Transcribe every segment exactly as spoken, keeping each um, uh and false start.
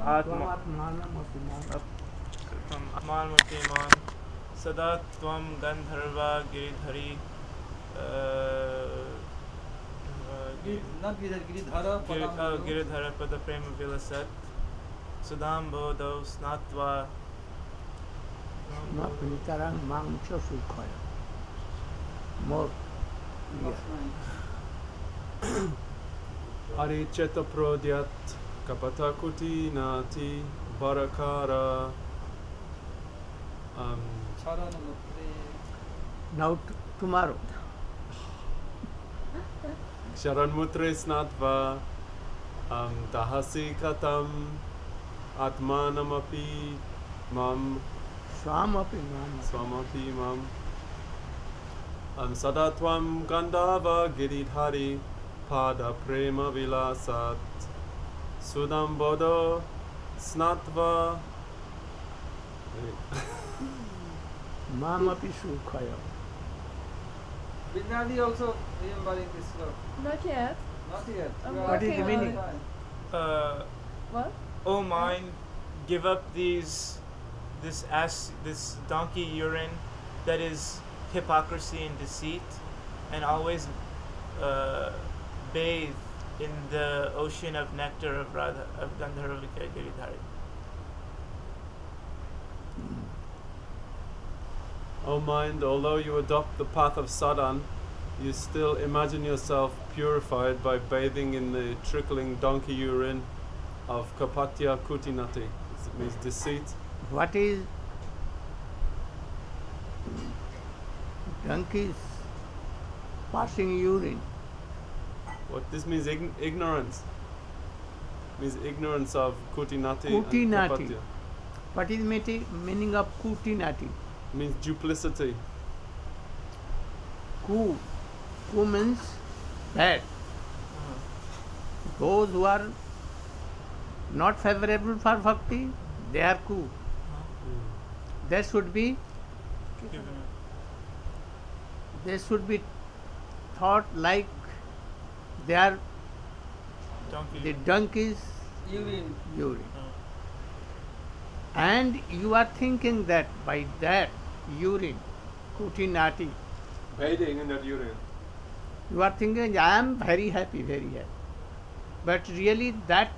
Atma Atman Mutiman Sada Tvam Gandharva Giridhari Not Giridhara Giridhara Pada Prema Vilasat Sudam Bodho Snatva Napitarang Mamcha Sukhaya. More Hari Cheta Prodyat Kapatakuti Nati Barakara. Um, now t- tomorrow. Sharan Mutre Snatva um, Dahasi Katam Atmanamapi Mam Swamapi Mam. Swamapi Mam um, Sadatwam Gandhava Giridhari Pada Prema Vilasat Sudam Bodho Snatva Mamapi Sukhaya. Vinadi also remembering this slow. Not yet. Not yet. I'm You are What is the working on meaning? it. uh, What? O mind, give up these this ass this donkey urine that is hypocrisy and deceit, and always uh, bathe in the ocean of nectar of Radha of Gandharvika Giridhari. O mind, although you adopt the path of sadhan, you still imagine yourself purified by bathing in the trickling donkey urine of Kapatya Kutinati. It means deceit. What is donkeys passing urine? What this means ign- ignorance. Means ignorance of Kutinati Kutinati. and Kapatya. What is meti- meaning of Kutinati? Means duplicity. Ku. Ku means bad. Those who are not favorable for bhakti, they are ku. They should be they should be thought like they are Donkey. the donkeys urine. urine. And you are thinking that by that urine, kutinati, Bathing in that urine. you are thinking I am very happy, very happy. But really that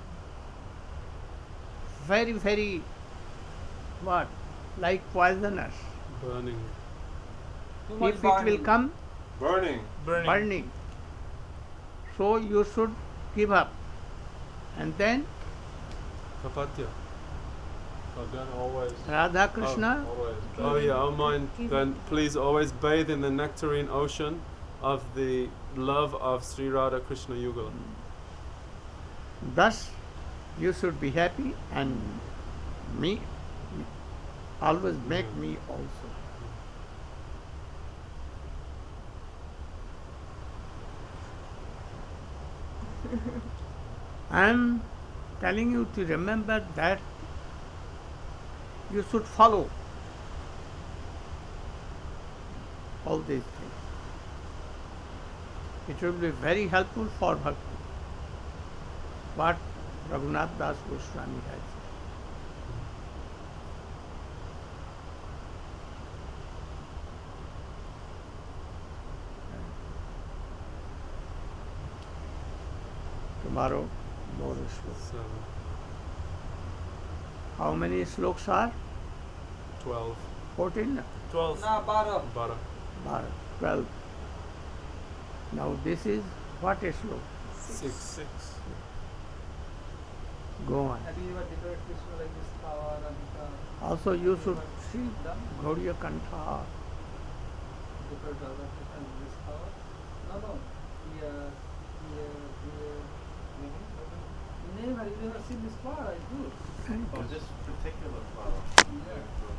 very, very what? Like poisonous. Burning. Too much If it will burning. come Burning. Burning. burning. So you should give up. And then Kapatya. But then always. Radha Krishna, Always. Oh yeah, oh mind. Give- Then please always bathe in the nectarine ocean of the love of Sri Radha Krishna Yugal. thus you should be happy and me always make me also. I am telling you to remember that you should follow all these things. It will be very helpful for bhakti. What Raghunath Das Goswami has said. Tomorrow, more sloks. So, How many sloks are? twelve. fourteen? Twelve. Na Bara. Bara. Bharat, twelve. Now this is what a slok? Six. Six. Go on. Have you ever decorated Krishna like this flower and uh, Also you should see done? Gauriya Kantha. Decorate Radha Krishna with this flower? No, no. Here, here, here. Never, you never seen this flower, I do. Oh, this particular flower. Yeah.